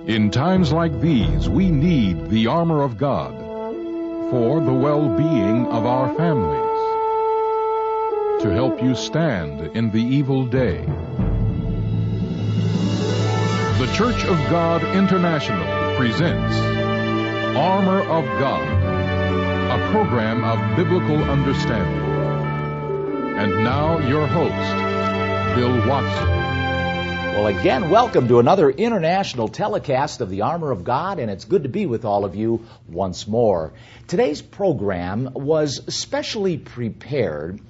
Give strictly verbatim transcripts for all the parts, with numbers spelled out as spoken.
In times like these, we need the armor of God for the well-being of our families, to help you stand in the evil day. The Church of God International presents Armor of God, a program of biblical understanding. And now your host, Bill Watson. Well, again, welcome to another international telecast of the Armor of God, and it's good to be with all of you once more. Today's program was specially prepared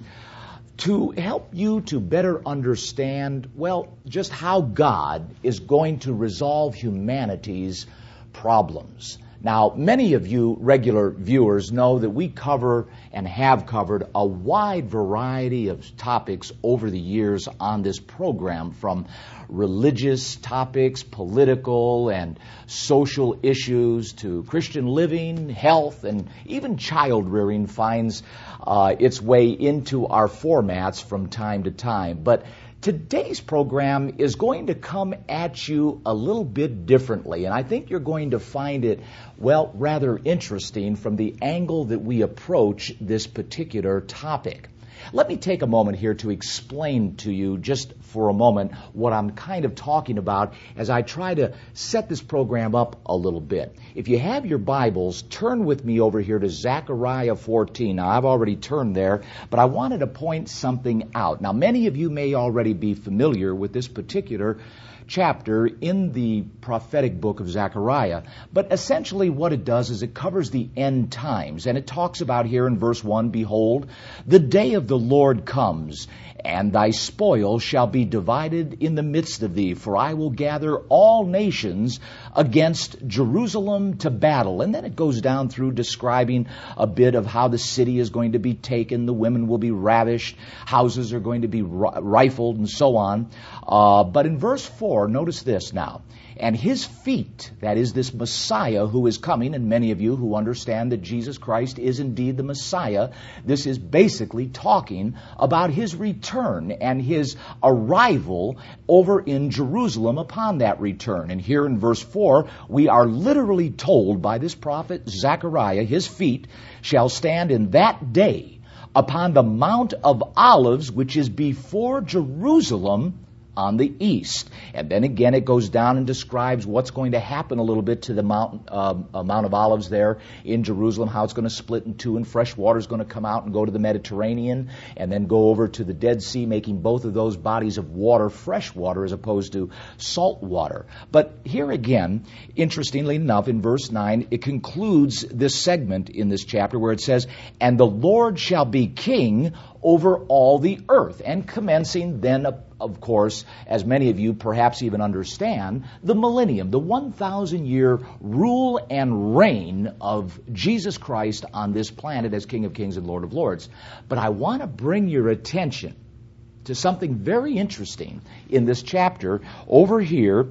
to help you to better understand, well, just how God is going to resolve humanity's problems. Now, many of you regular viewers know that we cover and have covered a wide variety of topics over the years on this program, from religious topics, political and social issues, to Christian living, health, and even child rearing finds uh, its way into our formats from time to time. But today's program is going to come at you a little bit differently, and I think you're going to find it, well, rather interesting from the angle that we approach this particular topic. Let me take a moment here to explain to you just for a moment what I'm kind of talking about as I try to set this program up a little bit. If you have your Bibles, turn with me over here to Zechariah fourteen. Now, I've already turned there, but I wanted to point something out. Now, many of you may already be familiar with this particular chapter in the prophetic book of Zechariah. But essentially what it does is it covers the end times. And it talks about here in verse one, "Behold, the day of the Lord comes, and thy spoil shall be divided in the midst of thee, for I will gather all nations against Jerusalem to battle." And then it goes down through describing a bit of how the city is going to be taken, the women will be ravished, houses are going to be rifled, and so on. Uh, but in verse four, notice this now. "And his feet," that is this Messiah who is coming, and many of you who understand that Jesus Christ is indeed the Messiah, this is basically talking about his return and his arrival over in Jerusalem upon that return. And here in verse four, we are literally told by this prophet Zechariah, "His feet shall stand in that day upon the Mount of Olives, which is before Jerusalem, on the east." And then again it goes down and describes what's going to happen a little bit to the Mount, uh, Mount of Olives there in Jerusalem, how it's going to split in two and fresh water is going to come out and go to the Mediterranean and then go over to the Dead Sea, making both of those bodies of water fresh water as opposed to salt water. But here again, interestingly enough, in verse nine, it concludes this segment in this chapter where it says, "And the Lord shall be king over all the earth," and commencing then, of course, as many of you perhaps even understand, the millennium, the one thousand year rule and reign of Jesus Christ on this planet as King of Kings and Lord of Lords. But I want to bring your attention to something very interesting in this chapter over here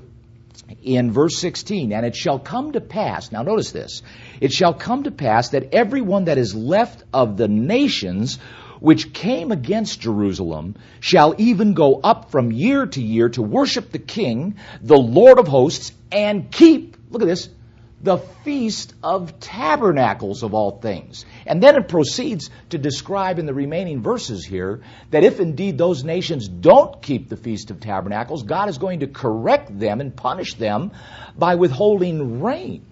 in verse sixteen. "And it shall come to pass," now notice this, "it shall come to pass that everyone that is left of the nations which came against Jerusalem shall even go up from year to year to worship the King, the Lord of hosts, and keep," look at this, "the Feast of Tabernacles of all things." And then it proceeds to describe in the remaining verses here that if indeed those nations don't keep the Feast of Tabernacles, God is going to correct them and punish them by withholding rain.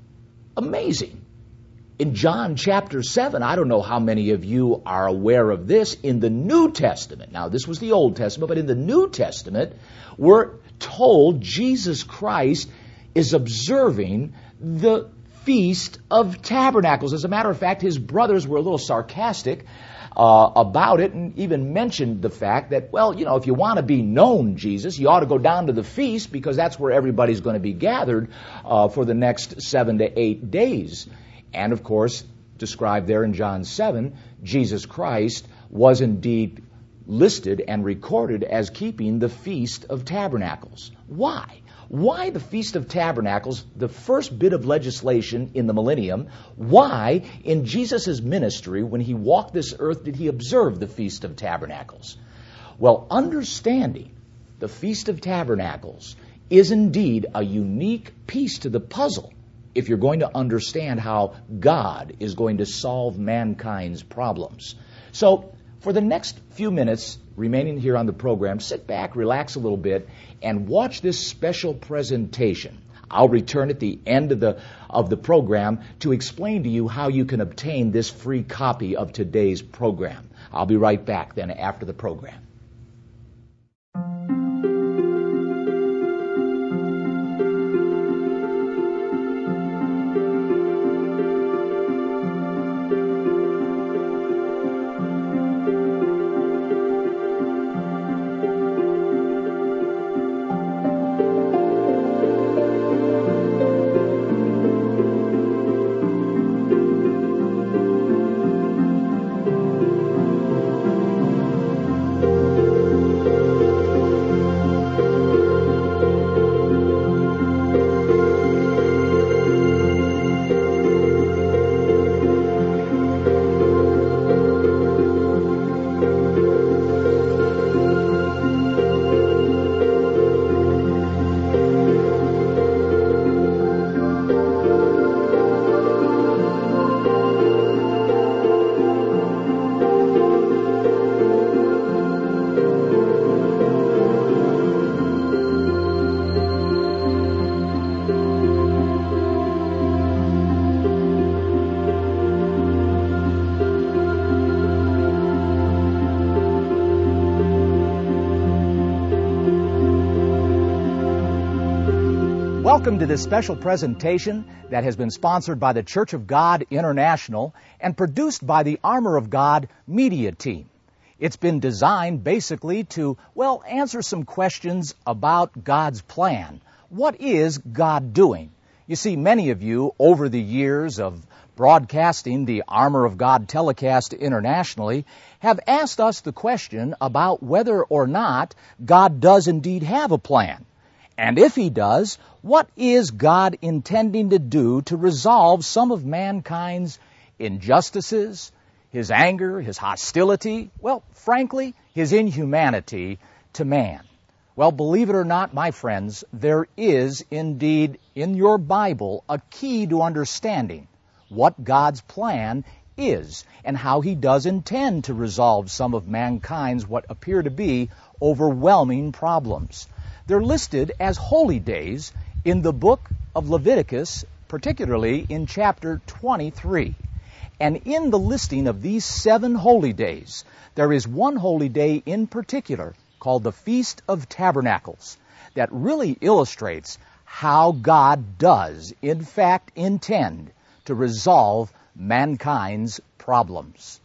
Amazing. In John chapter seven, I don't know how many of you are aware of this, in the New Testament. Now, this was the Old Testament, but in the New Testament, we're told Jesus Christ is observing the Feast of Tabernacles. As a matter of fact, his brothers were a little sarcastic uh, about it and even mentioned the fact that, well, you know, if you want to be known, Jesus, you ought to go down to the feast because that's where everybody's going to be gathered uh, for the next seven to eight days. And, of course, described there in John seven, Jesus Christ was indeed listed and recorded as keeping the Feast of Tabernacles. Why? Why the Feast of Tabernacles, the first bit of legislation in the millennium? Why, in Jesus' ministry, when he walked this earth, did he observe the Feast of Tabernacles? Well, understanding the Feast of Tabernacles is indeed a unique piece to the puzzle if you're going to understand how God is going to solve mankind's problems. So, for the next few minutes remaining here on the program, sit back, relax a little bit, and watch this special presentation. I'll return at the end of the of the program to explain to you how you can obtain this free copy of today's program. I'll be right back then after the program. Welcome to this special presentation that has been sponsored by the Church of God International and produced by the Armor of God media team. It's been designed basically to, well, answer some questions about God's plan. What is God doing? You see, many of you, over the years of broadcasting the Armor of God telecast internationally, have asked us the question about whether or not God does indeed have a plan. And if He does, what is God intending to do to resolve some of mankind's injustices, His anger, His hostility, well, frankly, His inhumanity to man? Well, believe it or not, my friends, there is indeed in your Bible a key to understanding what God's plan is and how He does intend to resolve some of mankind's what appear to be overwhelming problems. They're listed as holy days in the book of Leviticus, particularly in chapter twenty-three. And in the listing of these seven holy days, there is one holy day in particular called the Feast of Tabernacles that really illustrates how God does, in fact, intend to resolve mankind's problems.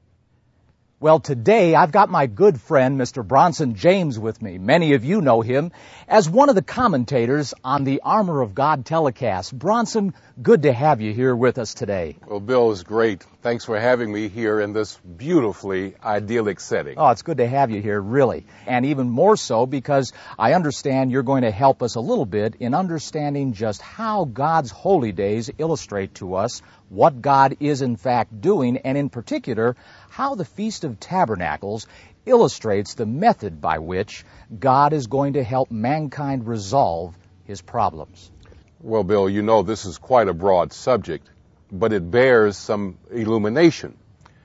Well, today I've got my good friend, Mister Bronson James, with me. Many of you know him as one of the commentators on the Armor of God telecast. Bronson, good to have you here with us today. Well, Bill, it's great. Thanks for having me here in this beautifully idyllic setting. Oh, it's good to have you here, really. And even more so because I understand you're going to help us a little bit in understanding just how God's holy days illustrate to us what God is in fact doing, and in particular, how the Feast of Tabernacles illustrates the method by which God is going to help mankind resolve his problems. Well, Bill, you know this is quite a broad subject, but it bears some illumination.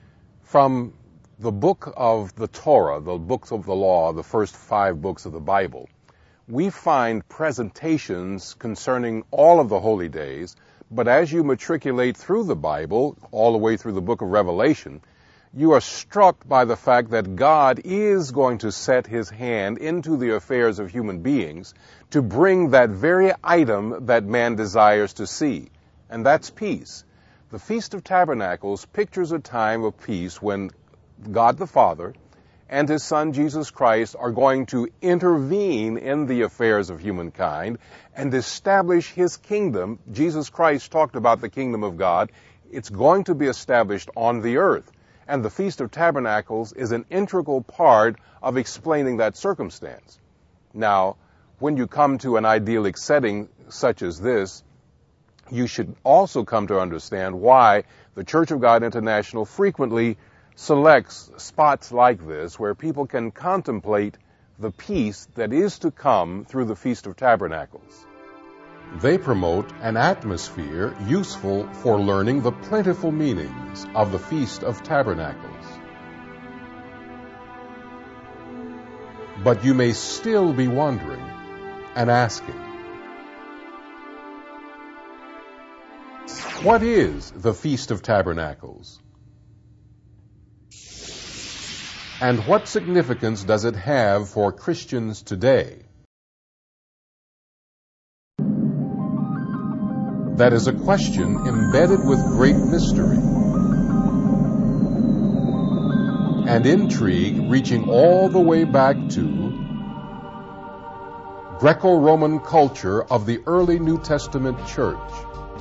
From the book of the Torah, the books of the law, the first five books of the Bible, we find presentations concerning all of the holy days, but as you matriculate through the Bible, all the way through the book of Revelation, you are struck by the fact that God is going to set His hand into the affairs of human beings to bring that very item that man desires to see, and that's peace. The Feast of Tabernacles pictures a time of peace when God the Father and His Son Jesus Christ are going to intervene in the affairs of humankind and establish His kingdom. Jesus Christ talked about the kingdom of God. It's going to be established on the earth. And the Feast of Tabernacles is an integral part of explaining that circumstance. Now, when you come to an idyllic setting such as this, you should also come to understand why the Church of God International frequently selects spots like this where people can contemplate the peace that is to come through the Feast of Tabernacles. They promote an atmosphere useful for learning the plentiful meanings of the Feast of Tabernacles. But you may still be wondering and asking, what is the Feast of Tabernacles? And what significance does it have for Christians today? That is a question embedded with great mystery and intrigue, reaching all the way back to Greco-Roman culture of the early New Testament church.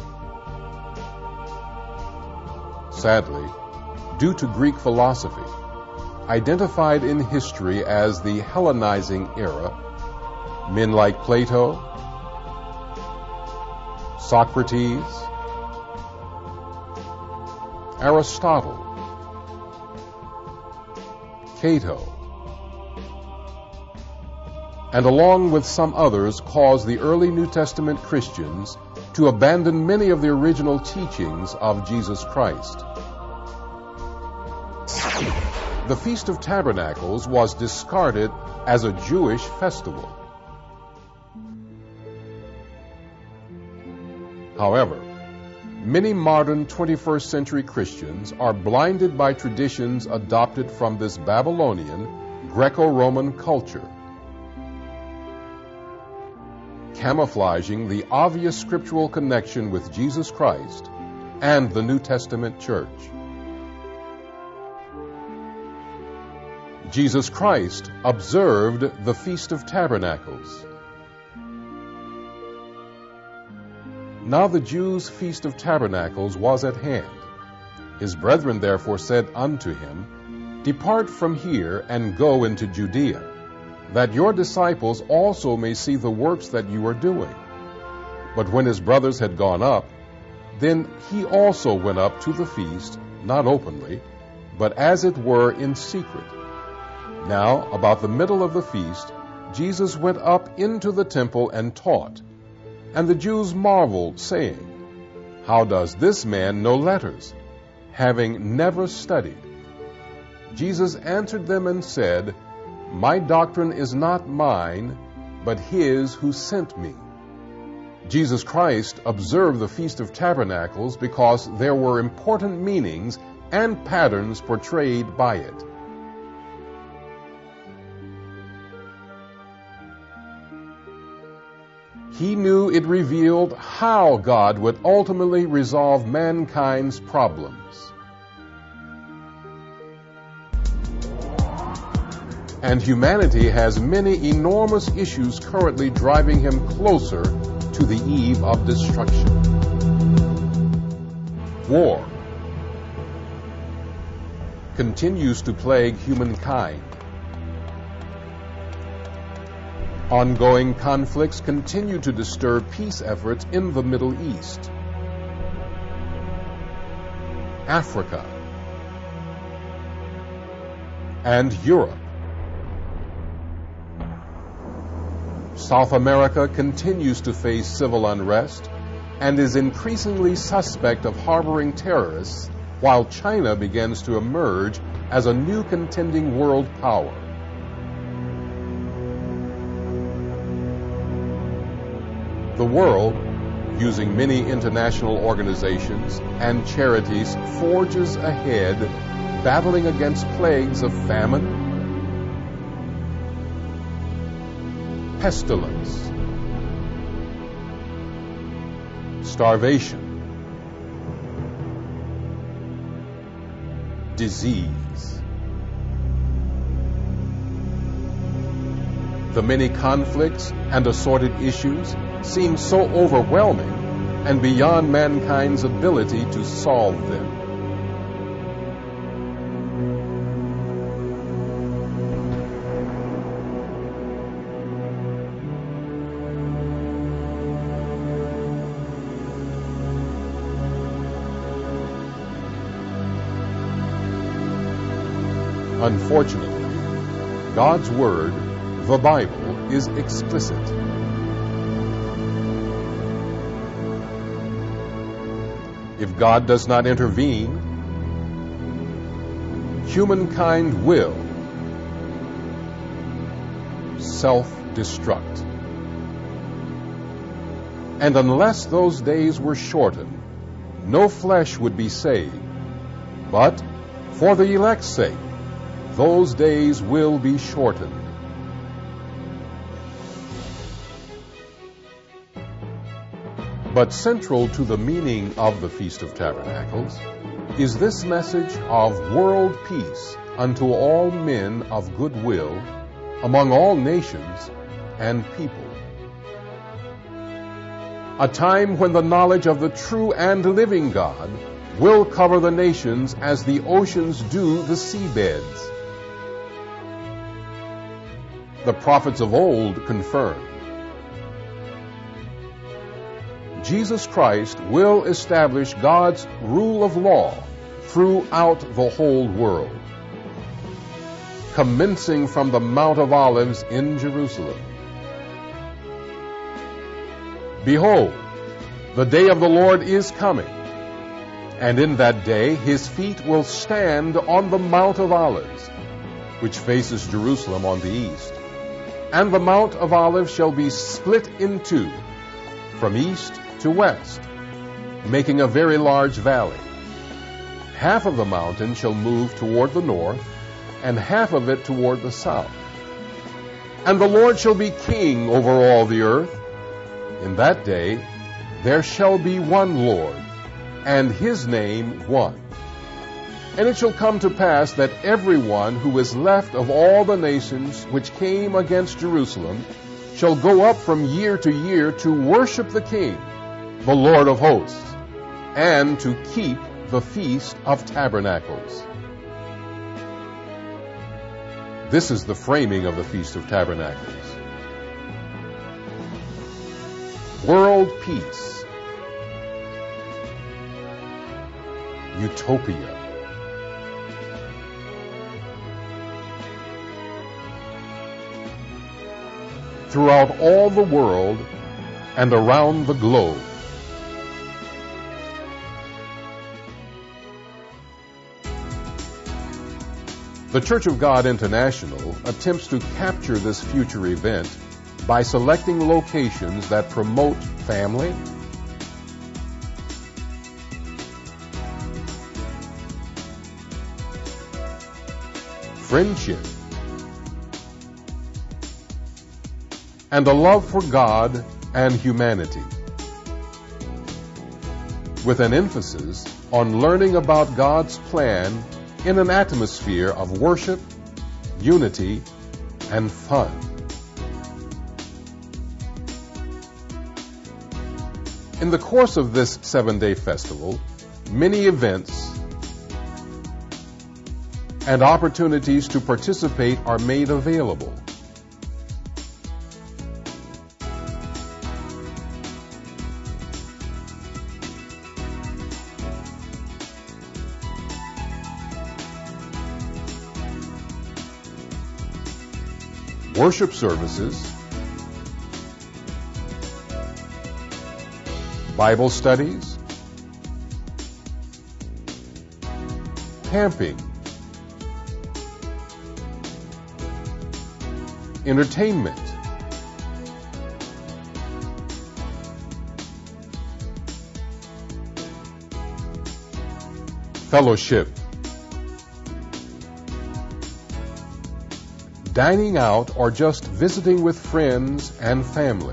Sadly, due to Greek philosophy, identified in history as the Hellenizing era, men like Plato, Socrates, Aristotle, Cato, and along with some others caused the early New Testament Christians to abandon many of the original teachings of Jesus Christ. The Feast of Tabernacles was discarded as a Jewish festival. However, many modern twenty-first century Christians are blinded by traditions adopted from this Babylonian, Greco-Roman culture, camouflaging the obvious scriptural connection with Jesus Christ and the New Testament church. Jesus Christ observed the Feast of Tabernacles. Now the Jews' Feast of Tabernacles was at hand. His brethren therefore said unto him, Depart from here, and go into Judea, that your disciples also may see the works that you are doing. But when his brothers had gone up, then he also went up to the feast, not openly, but as it were in secret. Now, about the middle of the feast, Jesus went up into the temple and taught. And the Jews marveled, saying, How does this man know letters, having never studied? Jesus answered them and said, My doctrine is not mine, but his who sent me. Jesus Christ observed the Feast of Tabernacles because there were important meanings and patterns portrayed by it. He knew it revealed how God would ultimately resolve mankind's problems. And humanity has many enormous issues currently driving him closer to the eve of destruction. War continues to plague humankind. Ongoing conflicts continue to disturb peace efforts in the Middle East, Africa, and Europe. South America continues to face civil unrest and is increasingly suspect of harboring terrorists, while China begins to emerge as a new contending world power. The world, using many international organizations and charities, forges ahead, battling against plagues of famine, pestilence, starvation, disease. The many conflicts and assorted issues seem so overwhelming and beyond mankind's ability to solve them. Unfortunately, God's Word, The Bible is explicit. If God does not intervene, humankind will self-destruct. And unless those days were shortened, no flesh would be saved. But for the elect's sake, those days will be shortened. But central to the meaning of the Feast of Tabernacles is this message of world peace unto all men of good will among all nations and people. A time when the knowledge of the true and living God will cover the nations as the oceans do the seabeds. The prophets of old confirmed. Jesus Christ will establish God's rule of law throughout the whole world, commencing from the Mount of Olives in Jerusalem. Behold, the day of the Lord is coming, and in that day his feet will stand on the Mount of Olives, which faces Jerusalem on the east. And the Mount of Olives shall be split in two, from east to west, making a very large valley. Half of the mountain shall move toward the north, and half of it toward the south. And the Lord shall be king over all the earth. In that day there shall be one Lord, and his name one. And it shall come to pass that everyone who is left of all the nations which came against Jerusalem shall go up from year to year to worship the King, the Lord of hosts, and to keep the Feast of Tabernacles. This is the framing of the Feast of Tabernacles. World peace, utopia, throughout all the world and around the globe. The Church of God International attempts to capture this future event by selecting locations that promote family, friendship, and a love for God and humanity, with an emphasis on learning about God's plan in an atmosphere of worship, unity, and fun. In the course of this seven-day festival, many events and opportunities to participate are made available. Worship services, Bible studies, camping, entertainment, fellowship, dining out, or just visiting with friends and family.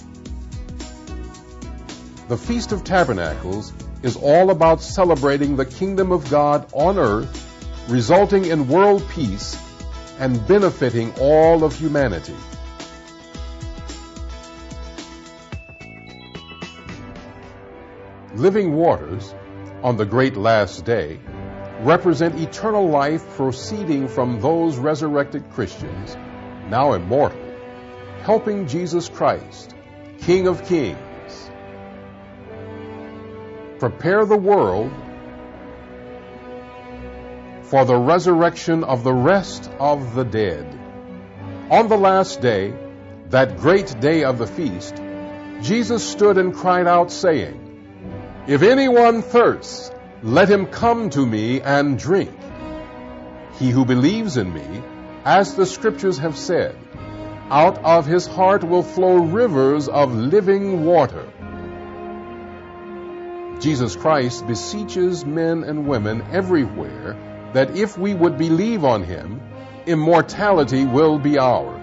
The Feast of Tabernacles is all about celebrating the kingdom of God on earth, resulting in world peace and benefiting all of humanity. Living waters on the great last day represent eternal life proceeding from those resurrected Christians, now immortal, helping Jesus Christ, King of Kings, prepare the world for the resurrection of the rest of the dead On the last day, that great day of the feast, Jesus stood and cried out, saying, "If anyone thirsts, let him come to me and drink. He who believes in me, as the Scriptures have said, out of his heart will flow rivers of living water." Jesus Christ beseeches men and women everywhere that if we would believe on him, immortality will be ours.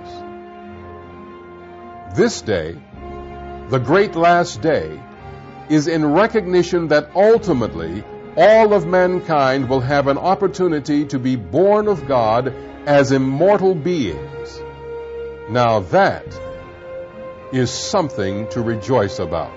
This day, the great last day, is in recognition that ultimately all of mankind will have an opportunity to be born of God as immortal beings. Now that is something to rejoice about.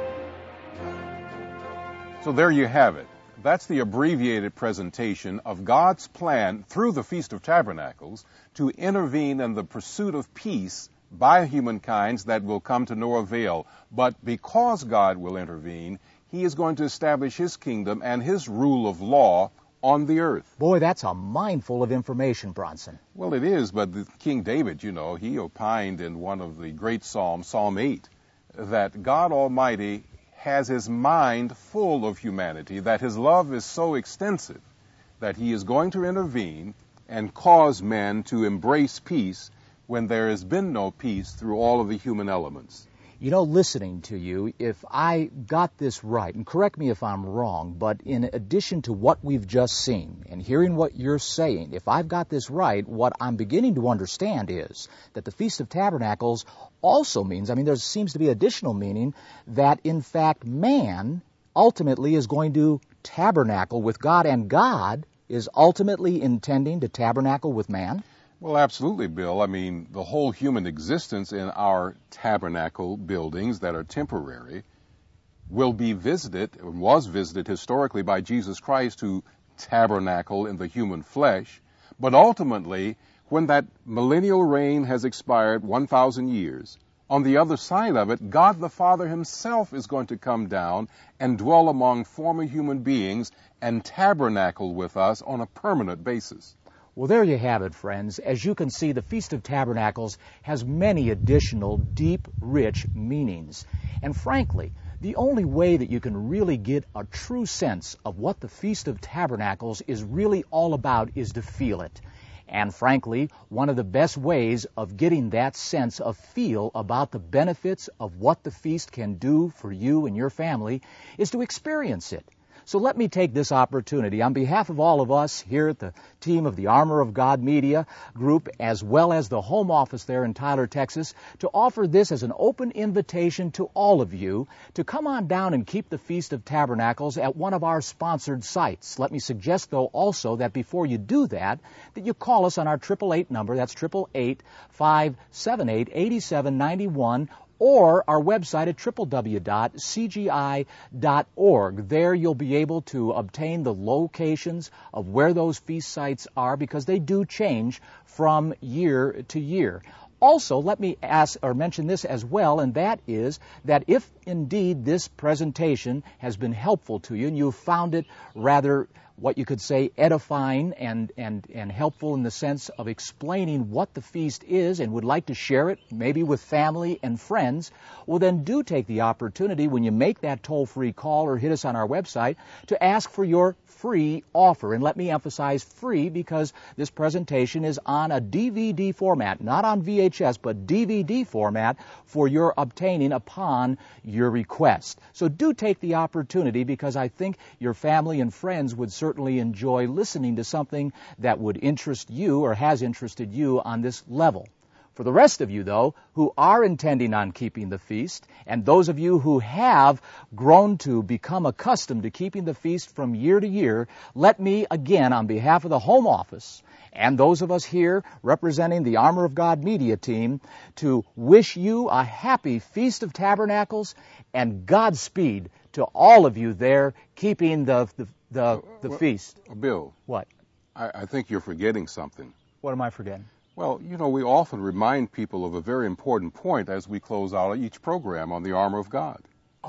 So there you have it. That's the abbreviated presentation of God's plan through the Feast of Tabernacles to intervene in the pursuit of peace by humankind that will come to no avail. But because God will intervene, he is going to establish his kingdom and his rule of law on the earth. Boy, that's a mindful of information, Bronson. Well, it is, but the King David, you know, he opined in one of the great Psalms, Psalm eight, that God Almighty has his mind full of humanity, that his love is so extensive that he is going to intervene and cause men to embrace peace when there has been no peace through all of the human elements. You know, listening to you, if I got this right, and correct me if I'm wrong, but in addition to what we've just seen and hearing what you're saying, if I've got this right, what I'm beginning to understand is that the Feast of Tabernacles also means, I mean, there seems to be additional meaning, that in fact man ultimately is going to tabernacle with God, and God is ultimately intending to tabernacle with man? Well, absolutely, Bill. I mean, the whole human existence in our tabernacle buildings that are temporary will be visited, or was visited historically by Jesus Christ, who tabernacle in the human flesh. But ultimately, when that millennial reign has expired one thousand years, on the other side of it, God the Father himself is going to come down and dwell among former human beings and tabernacle with us on a permanent basis. Well, there you have it, friends. As you can see, the Feast of Tabernacles has many additional deep, rich meanings. And frankly, the only way that you can really get a true sense of what the Feast of Tabernacles is really all about is to feel it. And frankly, one of the best ways of getting that sense of feel about the benefits of what the feast can do for you and your family is to experience it. So let me take this opportunity on behalf of all of us here at the team of the Armor of God Media Group, as well as the home office there in Tyler, Texas, to offer this as an open invitation to all of you to come on down and keep the Feast of Tabernacles at one of our sponsored sites. Let me suggest, though, also that before you do that, that you call us on our triple eight number, that's triple eight, five seven eight, eight seven nine one, or our website at w w w dot c g i dot org. There you'll be able to obtain the locations of where those feast sites are, because they do change from year to year. Also, let me ask or mention this as well, and that is that if indeed this presentation has been helpful to you and you've found it rather, what you could say, edifying and, and, and helpful in the sense of explaining what the feast is and would like to share it maybe with family and friends, well then do take the opportunity when you make that toll-free call or hit us on our website to ask for your free offer. And let me emphasize free, because this presentation is on a D V D format, not on V H S, but D V D format for your obtaining upon your request. So do take the opportunity, because I think your family and friends would certainly enjoy listening to something that would interest you or has interested you on this level. For the rest of you, though, who are intending on keeping the feast, and those of you who have grown to become accustomed to keeping the feast from year to year, let me again, on behalf of the home office and those of us here representing the Armor of God media team, to wish you a happy Feast of Tabernacles and Godspeed to all of you there keeping the the, the, the well, feast. Bill. What? I, I think you're forgetting something. What am I forgetting? Well, you know, we often remind people of a very important point as we close out each program on the armor of God.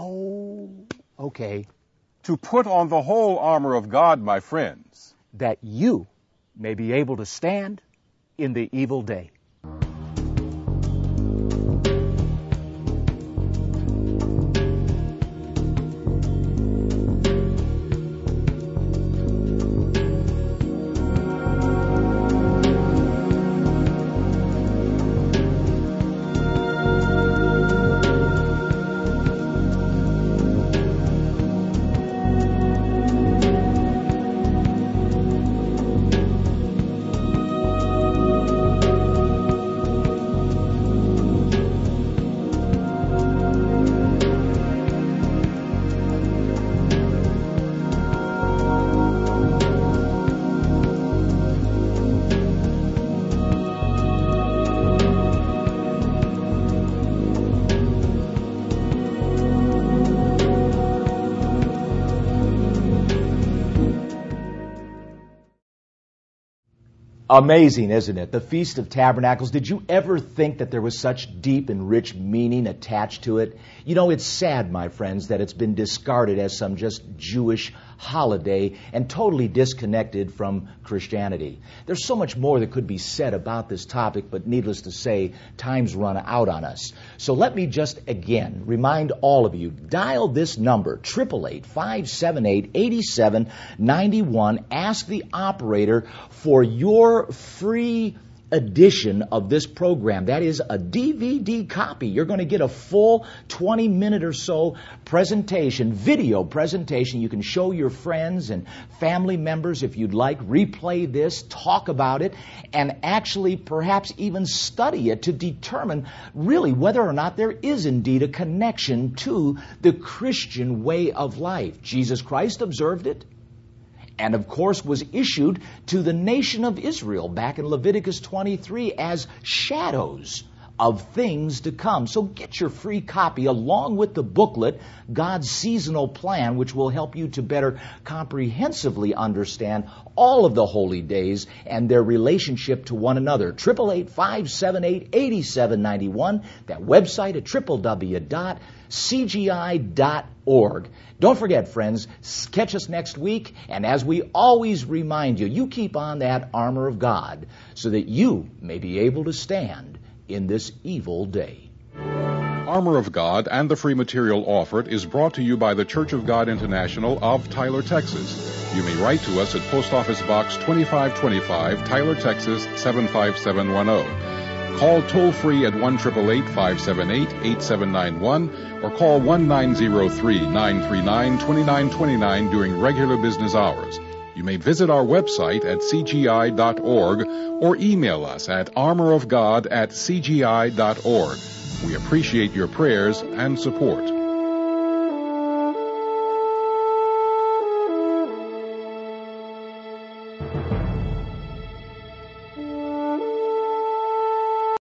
Oh, okay. To put on the whole armor of God, my friends, that you may be able to stand in the evil day. Amazing, isn't it? The Feast of Tabernacles. Did you ever think that there was such deep and rich meaning attached to it? You know, it's sad, my friends, that it's been discarded as some just Jewish holiday and totally disconnected from Christianity. There's so much more that could be said about this topic, but needless to say, time's run out on us. So let me just again remind all of you, dial this number, eight eight eight, five seven eight, eight seven nine one. Ask the operator for your free edition of this program. That is a D V D copy. You're going to get a full twenty minute or so presentation, video presentation. You can show your friends and family members if you'd like. Replay this, talk about it, and actually perhaps even study it to determine really whether or not there is indeed a connection to the Christian way of life. Jesus Christ observed it, and of course was issued to the nation of Israel back in Leviticus twenty-three as shadows of things to come. So get your free copy along with the booklet, God's Seasonal Plan, which will help you to better comprehensively understand all of the holy days and their relationship to one another. eight eight eight, five seven eight, eight seven nine one. That website at w w w dot c g i dot org. Don't forget, friends, catch us next week. And as we always remind you, you keep on that armor of God so that you may be able to stand in this evil day. Armor of God and the free material offered is brought to you by the Church of God International of Tyler, Texas. You may write to us at Post Office Box twenty-five twenty-five, Tyler, Texas seven five seven one zero. Call toll-free at one eight eight eight, five seven eight, eight seven nine one or call one nine zero three, nine three nine, two nine two nine during regular business hours. You may visit our website at c g i dot org or email us at armorofgod at c g i dot org. We appreciate your prayers and support.